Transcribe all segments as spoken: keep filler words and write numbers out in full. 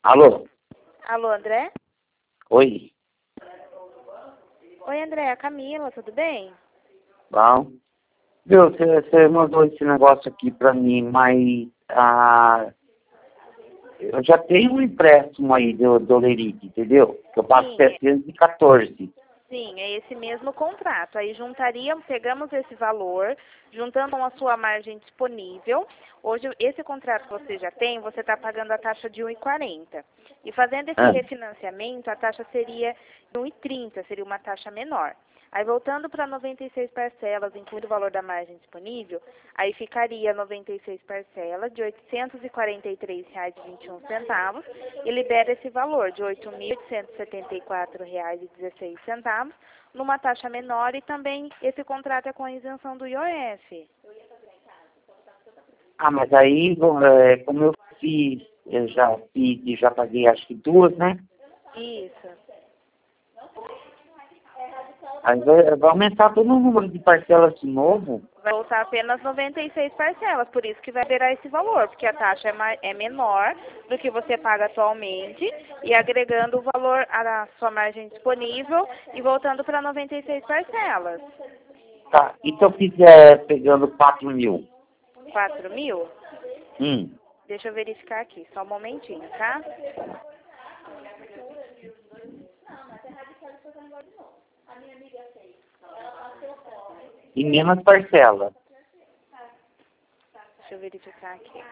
Alô? Alô, André? Oi. Oi, André, a Camila, tudo bem? Bom. Viu, você mandou esse negócio aqui pra mim, mas ah, eu já tenho um empréstimo aí do, do Lerite, entendeu? Que eu pago Sim, setecentos e quatorze. sim, é esse mesmo contrato. Aí juntaríamos, pegamos esse valor, juntando com a sua margem disponível. Hoje, esse contrato que você já tem, você está pagando a taxa de um e quarenta. E fazendo esse Ah, refinanciamento, a taxa seria de um e trinta, seria uma taxa menor. Aí voltando para noventa e seis parcelas, incluindo o valor da margem disponível, aí ficaria noventa e seis parcelas de oitocentos e quarenta e três reais e vinte e um centavos e libera esse valor de oito mil oitocentos e setenta e quatro reais e dezesseis centavos numa taxa menor e também esse contrato é com a isenção do I O F. ah, mas aí, bom, é, como eu fiz, eu já fiz e já paguei acho que duas, né? Isso. Aí vai, vai aumentar todo o número de parcelas de novo. Vai voltar apenas noventa e seis parcelas, por isso que vai virar esse valor, porque a taxa é, ma- é menor do que você paga atualmente e agregando o valor à sua margem disponível e voltando para noventa e seis parcelas. Tá, e se eu fizer pegando quatro mil? quatro mil? Hum. Deixa eu verificar aqui, só um momentinho, tá? E menos parcela. Deixa eu verificar aqui.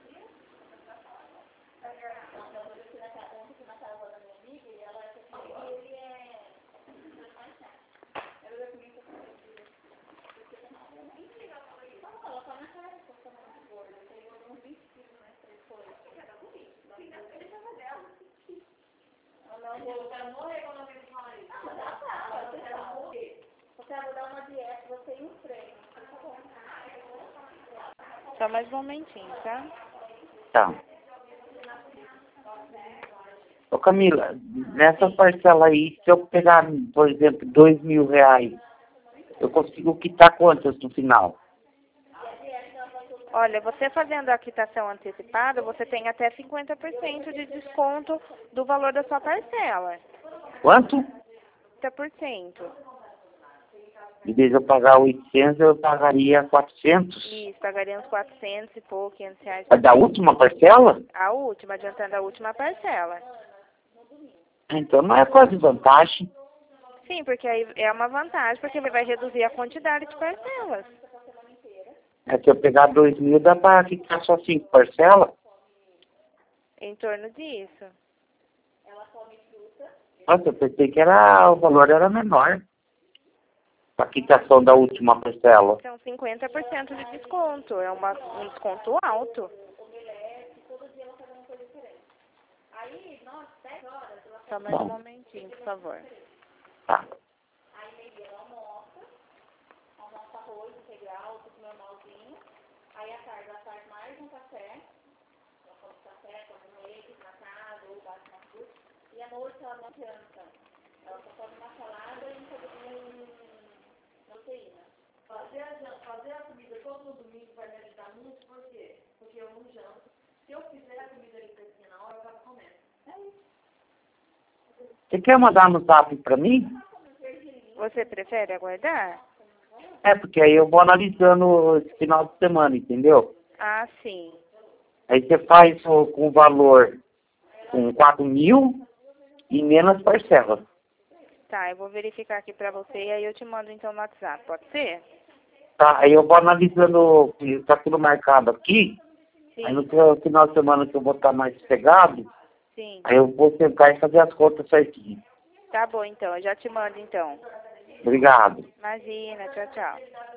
Só mais um momentinho, tá? Tá. Ô Camila, nessa parcela aí, se eu pegar, por exemplo, dois mil reais, eu consigo quitar quantas no final? Olha, você fazendo a quitação antecipada, você tem até cinquenta por cento de desconto do valor da sua parcela. Quanto? cinquenta por cento. Em vez de eu pagar oitocentos, eu pagaria quatrocentos? Isso, pagaria uns quatrocentos e pouco, quinhentos reais. A da última parcela? A última, adiantando a última parcela. Então não é quase vantagem. Sim, porque aí é uma vantagem, porque vai reduzir a quantidade de parcelas. É que eu pegar dois mil, dá para quitar só cinco parcelas? Em torno disso. Nossa, eu pensei que era, o valor era menor. A quitação da última parcela. São cinquenta por cento de desconto. É uma, um desconto alto. Só mais um Bom. momentinho, por favor. Tá. Você quer mandar no zap pra mim? Você prefere aguardar? É, porque aí eu vou analisando esse final de semana, entendeu? Ah, sim. Aí você faz o, com o valor com quatro mil e menos parcelas. Tá, eu vou verificar aqui pra você e aí eu te mando então no WhatsApp, pode ser? Tá, aí eu vou analisando, tá tudo marcado aqui. Sim, Aí no final final de semana que eu vou estar mais pegado, sim. aí eu vou sentar e fazer as contas certinho. Tá bom então, eu já te mando então. Obrigado. Imagina, tchau, tchau.